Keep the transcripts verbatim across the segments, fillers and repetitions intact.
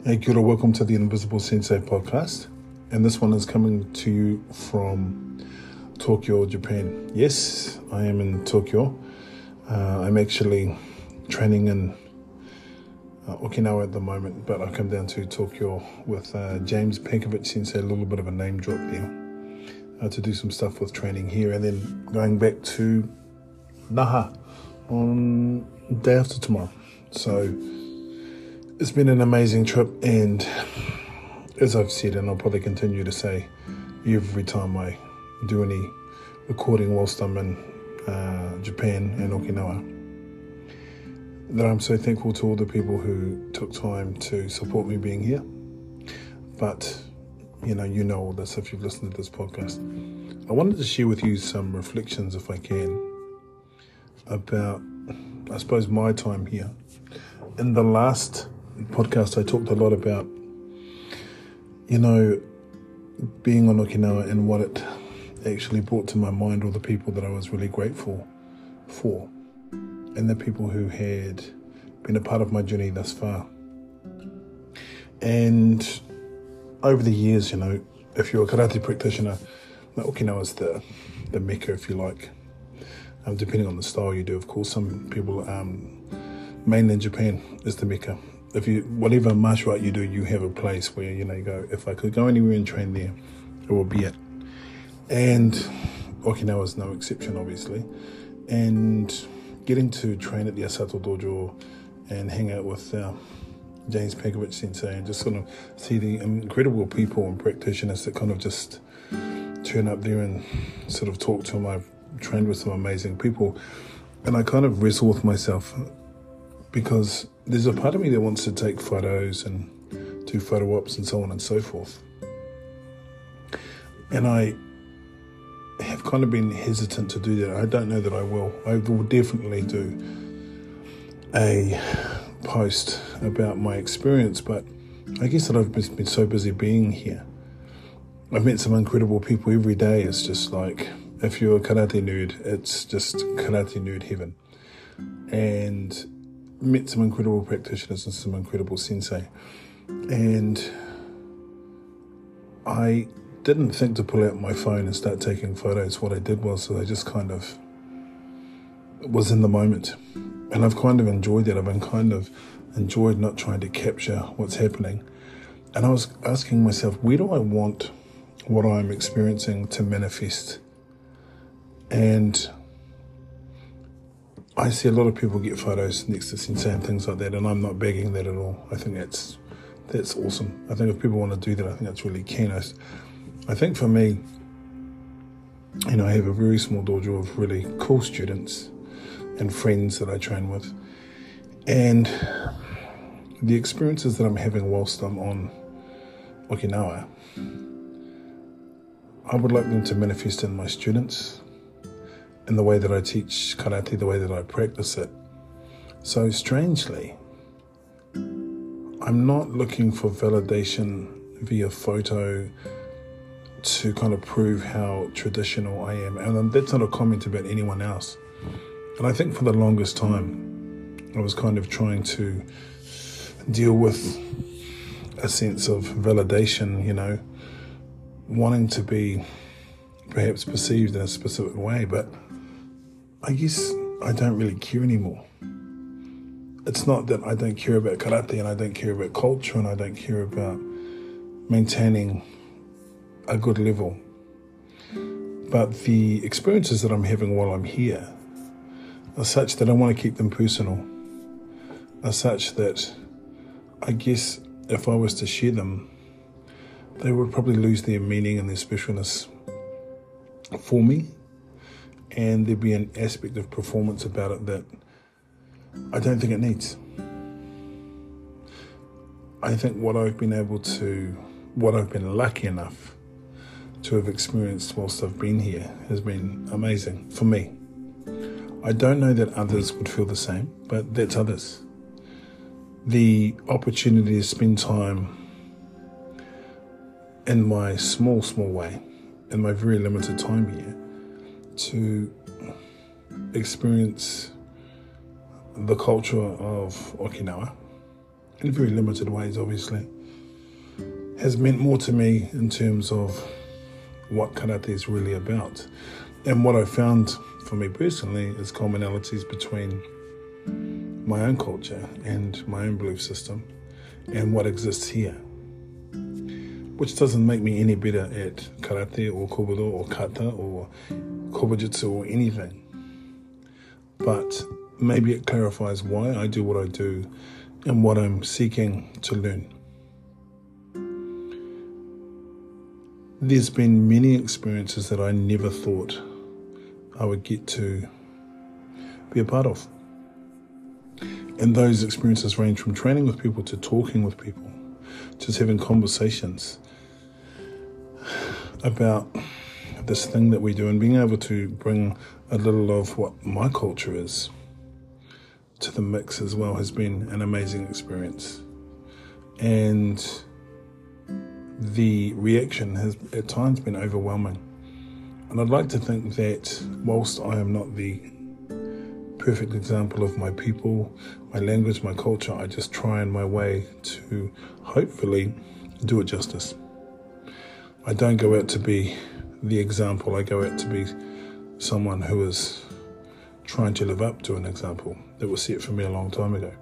Hey, kia ora, welcome to the Invisible Sensei podcast. And this one is coming to you from Tokyo, Japan. Yes, I am in Tokyo. Uh, I'm actually training in uh, Okinawa at the moment, but I come down to Tokyo with uh, James Pankovic Sensei, a little bit of a name drop there, uh, to do some stuff with training here, and then going back to Naha on the day after tomorrow. So it's been an amazing trip, and as I've said, and I'll probably continue to say every time I do any recording whilst I'm in uh, Japan and Okinawa, that I'm so thankful to all the people who took time to support me being here. But, you know, you know all this if you've listened to this podcast. I wanted to share with you some reflections, if I can, about, I suppose, my time here. In the last podcast, I talked a lot about, you know, being on Okinawa and what it actually brought to my mind, all the people that I was really grateful for, and the people who had been a part of my journey thus far. And over the years, you know, if you're a karate practitioner, Okinawa is the, the mecca, if you like, um, depending on the style you do. Of course, some people, um, mainland Japan is the mecca. If you, whatever martial art you do, you have a place where, you know, you go, if I could go anywhere and train there, it will be it. And Okinawa is no exception, obviously. And getting to train at the Asato Dojo and hang out with uh, James Pankovic Sensei and just sort of see the incredible people and practitioners that kind of just turn up there and sort of talk to them. I've trained with some amazing people. And I kind of wrestle with myself, because there's a part of me that wants to take photos and do photo ops and so on and so forth. And I have kind of been hesitant to do that. I don't know that I will. I will definitely do a post about my experience, but I guess that I've been so busy being here. I've met some incredible people every day. It's just like, if you're a karate nerd, it's just karate nerd heaven. And met some incredible practitioners and some incredible sensei. And I didn't think to pull out my phone and start taking photos. What I did was I just kind of was in the moment. And I've kind of enjoyed that. I've been kind of enjoyed not trying to capture what's happening. And I was asking myself, where do I want what I'm experiencing to manifest? And I see a lot of people get photos next to sensei and things like that, and I'm not begging that at all. I think that's that's awesome. I think if people want to do that, I think that's really keen. I, I think for me, you know, I have a very small dojo of really cool students and friends that I train with, and the experiences that I'm having whilst I'm on Okinawa, I would like them to manifest in my students, in the way that I teach karate, the way that I practice it. So strangely, I'm not looking for validation via photo to kind of prove how traditional I am. And that's not a comment about anyone else. And I think for the longest time, I was kind of trying to deal with a sense of validation, you know, wanting to be perhaps perceived in a specific way, but I guess I don't really care anymore. It's not that I don't care about karate and I don't care about culture and I don't care about maintaining a good level. But the experiences that I'm having while I'm here are such that I want to keep them personal, are such that I guess if I was to share them, they would probably lose their meaning and their specialness for me. And there'd be an aspect of performance about it that I don't think it needs. I think what I've been able to, what I've been lucky enough to have experienced whilst I've been here has been amazing for me. I don't know that others would feel the same, but that's others. The opportunity to spend time in my small, small way, in my very limited time here, to experience the culture of Okinawa, in very limited ways, obviously, has meant more to me in terms of what karate is really about. And what I found for me personally is commonalities between my own culture and my own belief system and what exists here, which doesn't make me any better at karate or kobudo or kata or kobujutsu or anything. But maybe it clarifies why I do what I do and what I'm seeking to learn. There's been many experiences that I never thought I would get to be a part of. And those experiences range from training with people to talking with people, just having conversations about this thing that we do and being able to bring a little of what my culture is to the mix as well has been an amazing experience. And the reaction has at times been overwhelming. And I'd like to think that whilst I am not the perfect example of my people, my language, my culture, I just try in my way to hopefully do it justice. I don't go out to be the example, I go out to be someone who is trying to live up to an example that was set for me a long time ago.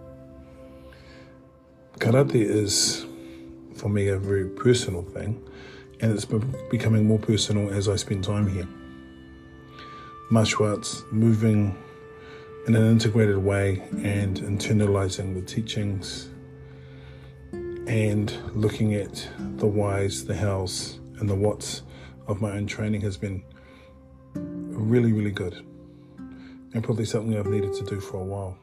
Karate is, for me, a very personal thing, and it's becoming more personal as I spend time here. Martial arts, moving in an integrated way and internalizing the teachings and looking at the whys, the hows, and the whats of my own training has been really, really good, and probably something I've needed to do for a while.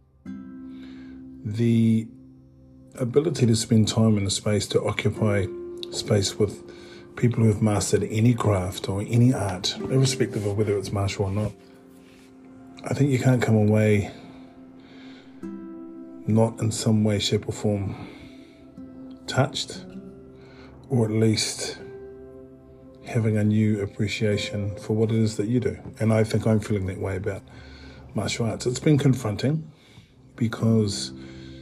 The ability to spend time in a space, to occupy space with people who have mastered any craft or any art, irrespective of whether it's martial or not, I think you can't come away not in some way, shape or form touched, or at least having a new appreciation for what it is that you do. And I think I'm feeling that way about martial arts. It's been confronting because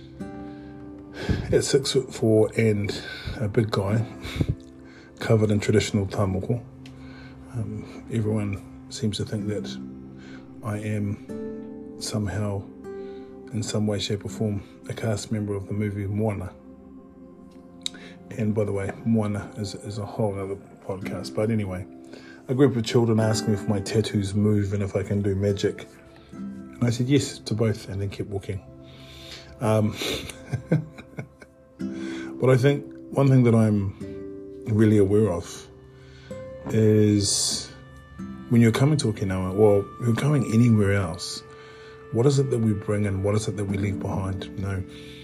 at six foot four and a big guy covered in traditional tamoko, um, everyone seems to think that I am somehow, in some way, shape or form, a cast member of the movie Moana. And by the way, Moana is, is a whole other podcast. But anyway, a group of children asked me if my tattoos move and if I can do magic. And I said yes to both and then kept walking. Um, but I think one thing that I'm really aware of is when you're coming to Okinawa, or you're going anywhere else, what is it that we bring and what is it that we leave behind? You know,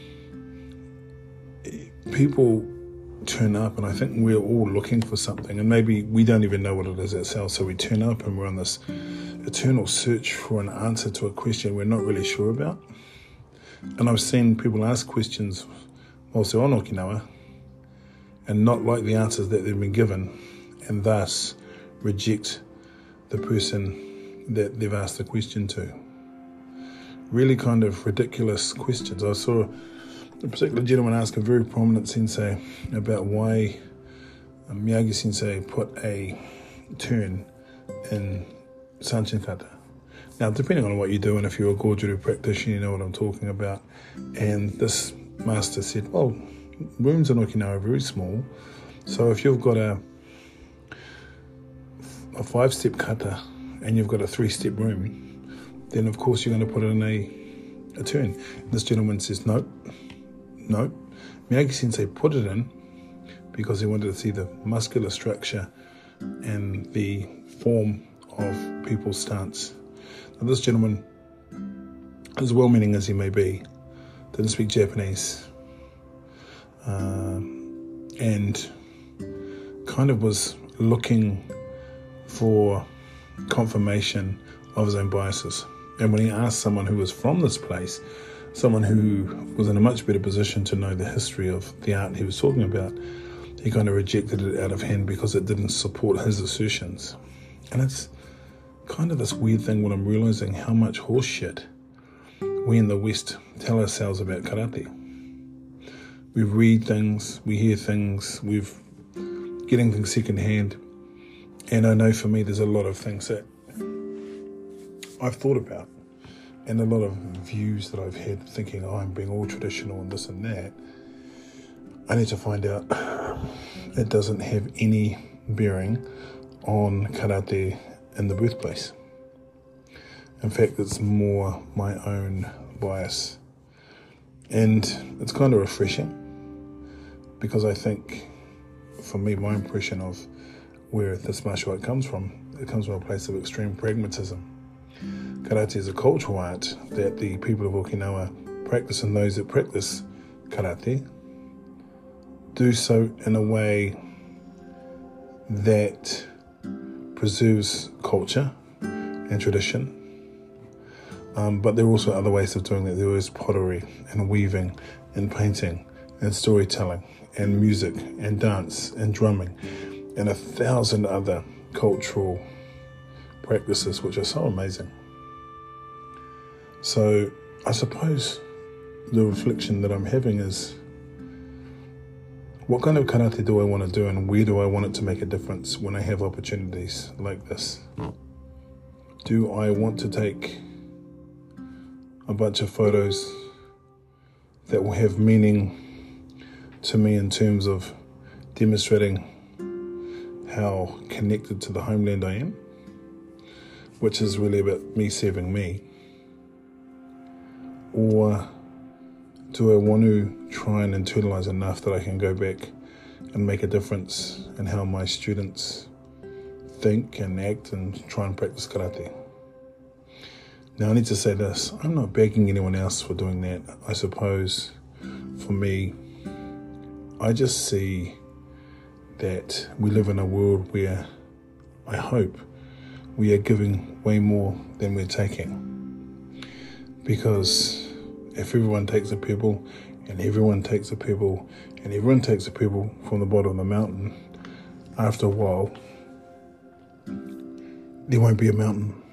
people turn up, and I think we're all looking for something, and maybe we don't even know what it is ourselves, so we turn up and we're on this eternal search for an answer to a question we're not really sure about. And I've seen people ask questions whilst they're on Okinawa and not like the answers that they've been given, and thus reject the person that they've asked the question to. Really kind of ridiculous questions. I saw a particular gentleman ask a very prominent sensei about why Miyagi sensei put a turn in Sanchin Kata. Now, depending on what you do, and if you're a Goju-ryu practitioner, you know what I'm talking about. And this master said, well, rooms in Okinawa are very small, so if you've got a a five-step kata and you've got a three-step room, then of course you're going to put in a, a turn. And this gentleman says, no, no. Miyagi-sensei put it in because he wanted to see the muscular structure and the form of people's stance. Now, this gentleman, as well-meaning as he may be, didn't speak Japanese, uh, and kind of was looking for confirmation of his own biases. And when he asked someone who was from this place, someone who was in a much better position to know the history of the art he was talking about, he kind of rejected it out of hand because it didn't support his assertions. And it's kind of this weird thing when I'm realizing how much horse shit we in the West tell ourselves about karate. we read things, we hear things, we've getting things secondhand. And I know for me there's a lot of things that I've thought about and a lot of views that I've had thinking, oh, I'm being all traditional and this and that. I need to find out it doesn't have any bearing on karate in the birthplace. In fact, it's more my own bias. And it's kind of refreshing because I think, for me, my impression of where this martial art comes from, it comes from a place of extreme pragmatism. Karate is a cultural art that the people of Okinawa practice, and those that practice karate do so in a way that preserves culture and tradition. Um, but there are also other ways of doing that. There is pottery and weaving and painting and storytelling and music and dance and drumming and a thousand other cultural practices which are so amazing. So I suppose the reflection that I'm having is, what kind of karate do I want to do, and where do I want it to make a difference when I have opportunities like this? Do I want to take a bunch of photos that will have meaning to me in terms of demonstrating how connected to the homeland I am, which is really about me serving me? Or do I want to try and internalize enough that I can go back and make a difference in how my students think and act and try and practice karate? Now, I need to say this. I'm not begging anyone else for doing that. I suppose for me, I just see that we live in a world where I hope we are giving way more than we're taking. Because if everyone takes a pebble, and everyone takes a pebble, and everyone takes a pebble from the bottom of the mountain, after a while, there won't be a mountain.